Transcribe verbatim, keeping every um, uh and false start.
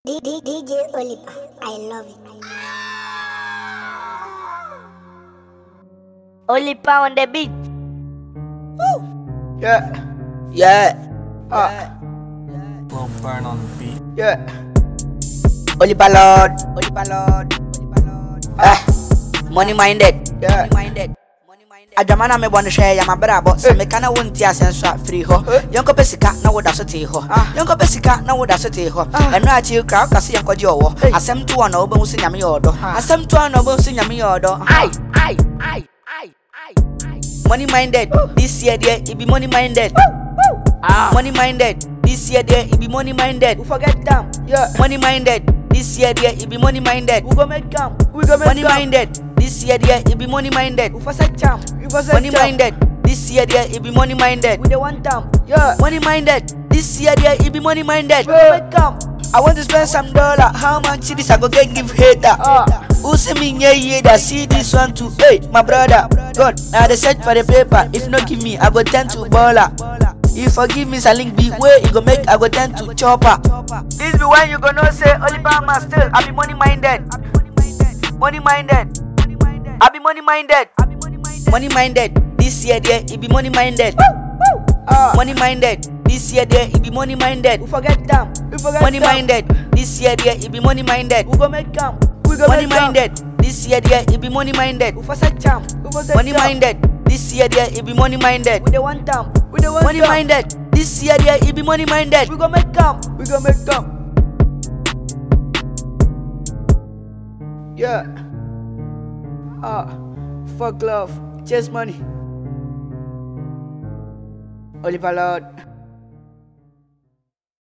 D- D- DJ Oliver, I love it. Oliver on the beat. Yeah, yeah, ah, Slow burn on the beat. yeah. Oliver Lord, Oliver Lord, ah, money minded, yeah. Money minded. Adamana me wanna share ya mabrabo se me kana wonti asenso a free ho yonko pesika na woda so te ho yonko pesika na woda so te ho eno achi kra kase yanko je owo asem to na obo nsi nyame yodo asem to na obo nsi nyame yodo ai ai ai ai ai money minded this year there it be money minded ah money minded this year there it be money minded we forget them yeah money minded this year there it be money minded we go make them we go make money minded this year there it be money minded we for set jam we for set money minded this year there it be money minded we dey want them yeah money minded this year there it be money minded we go make them I want to spend some dollar how much this I go get give hater ah who see me yeah yeah that see this one too hey my brother God now they search for the paper if not give me I go turn to baller. If forgive me, a link be way you go make I go turn to chopper. This be when you go know say Oliver Master. I be money minded, money minded. I be money minded, money minded. This year there it be money minded, uh, money minded. This year there it be money minded. We forget them, we forget money them. Minded. This year there it be money minded. We go make them, we go money minded. This year there it be money minded. We for set jam, we for set money minded. This year there it be money minded. We dey want them. We dey want money them. Minded. This year there it be money minded. We go make them. We go make them. Yeah. Ah, fuck love, chase money. Oliver Lord.